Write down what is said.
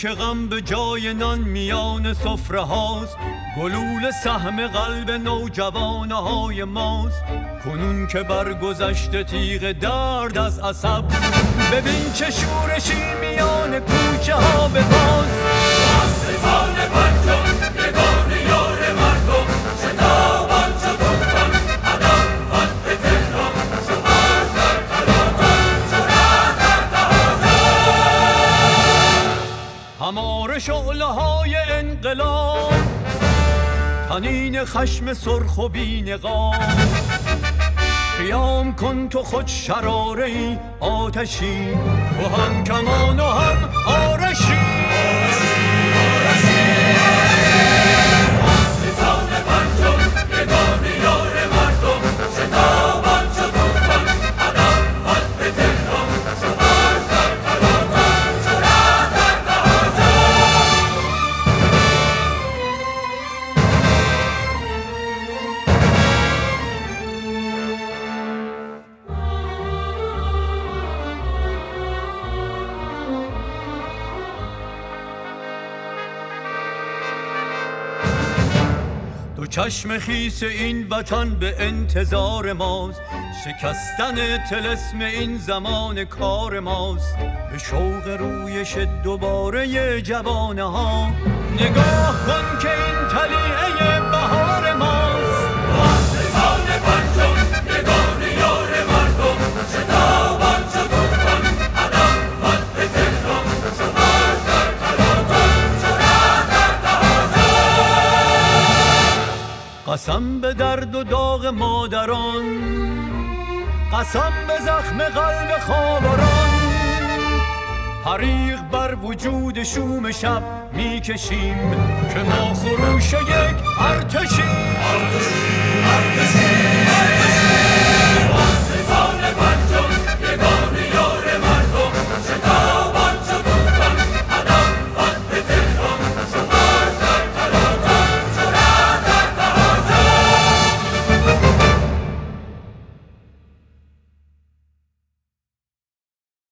که غم به جای نان میان سفره هاست، گلوله سهم قلب نوجوانه های ماست. کنون که برگذشته تیغ درد از عصب، ببین چه شورشی میان کوچه ها به باز. مؤسسان پنجم یگان یار مردم، شتابان چو توفان عدم فتح تهران، چو برق در تلاطم، چو رعد در تهاجم. هماره شعله های انقلاب، طنین خشم سرخ و بی‌نقاب. قیام کن تو خود شراره ای آتشی، تو هم کمان و هم آرشی. مؤسسان پنجم یگان یار مردم، شتابان چو توفان عدم فتح تهران، چو برق در تلاطم، چو رعد در تهاجم. دو چشم خیس این وطن به انتظار ماست، شکستن طلسم این زمان کار ماست. به شوق رویش دوباره جوانه ها، نگاه کن که این طلیعه بهار ماست. مؤسسان پنجم یگان یار مردم، شتابان چو توفان عدم فتح تهران، چو برق در تلاطم، چو رعد در تهاجم. قسم به درد و داغ مادران، قسم به زخم قلب خاوران. حریق بر وجود شوم شب میکشیم، که ما خروش یک ارتشیم. ارتشی